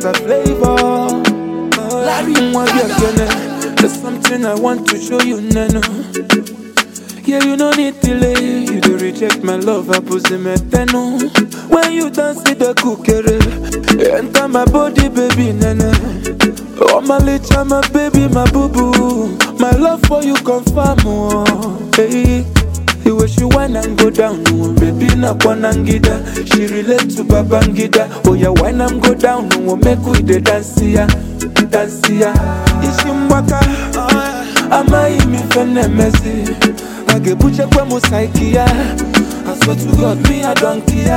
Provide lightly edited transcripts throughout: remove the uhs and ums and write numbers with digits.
Mr. Flavor. Larry, there's something I want to show you, Nano. Yeah, you don't need delay. You don't reject my love, I put him at no. When you dance with the cookery, enter my body, baby, Nana. Oh, my little, my baby, my boo-boo. My love for you confirm, oh, hey. The way she whine and go down, oh, baby, na kwanangida. She relate to Babangida. Oh, yeah, whine and go down, oh, make we the dance ya, dance ya. Ishimwaka, ama imi fene mezi. Age buche kwa musaikia. I swear to God, me I don't care.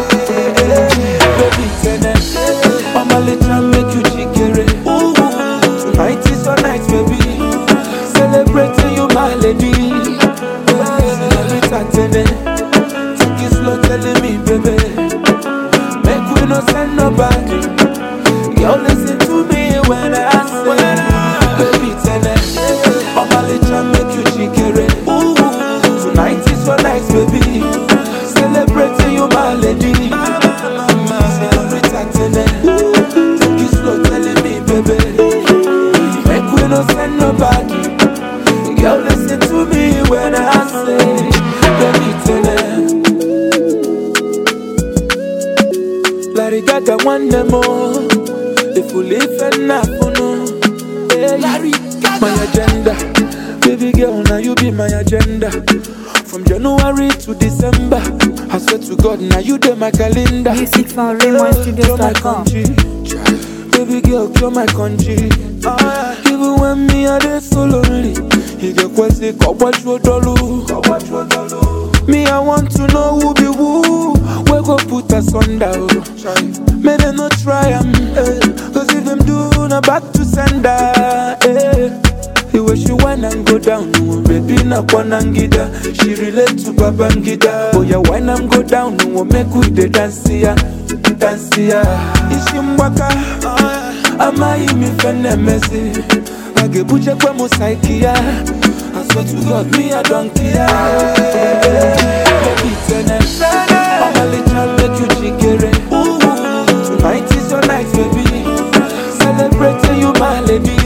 Baby, tene, mama little make you jikere. Tonight is your night, baby. Celebrating you, my lady. Take it slow, telling me, baby. Make we no send nobody. You listen to me when I say, baby, tell it. Mama, little make you jikere. Tonight is your night, baby. Celebrating you, my lady. Take it slow, telling me, baby. Make we no send nobody. You listen to me when I say, baby, tell it. Larry Gaga one more. If you live and not no, hey, Larry Gaga. My agenda, baby girl, now you be my agenda. From January to December, I swear to God, now you do my calendar. Music for RaymonStudios.com. Baby girl, you're my country. Even when me are there so lonely, you get quasi what you do. Me, I want to know who be who. We go put us under. May they not try cause if them do, na back to sender. The way she whine and go down, oh, baby, na kwanangida. She relate to Babangida. Oh, yeah, whine and go down, oh, make we the dance ya, dance ya. Ishimwaka, ama imi fene mezi. Age buche kwa musaikia. I swear to God, me I don't care. Baby, tene, mama little make you jikere. Tonight is your night, baby. Celebrating you, my lady.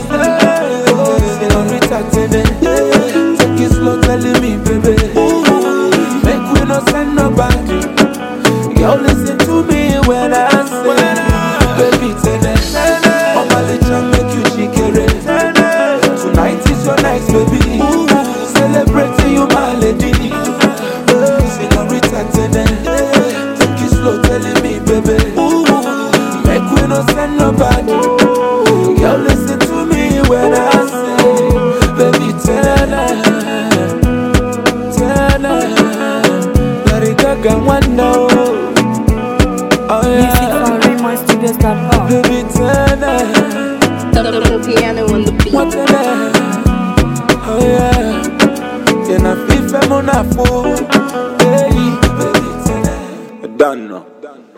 Take it slow, telling me, baby. Make we no send nobody. You listen to me when I say, baby, tene. Mama little make you jikere. Tonight is your night, baby. Celebrating you, my lady. Señorita, tene. Take it slow, telling me, baby. Make we no send nobody. You listen to me when I say, baby, tene. Larry Gaga one now. Oh yeah. Music for RaymonStudios.com. Baby, tene. Piano on the beat. What tene? Oh yeah. Can I feel femme on a phone? Hey, baby, tene. Done now.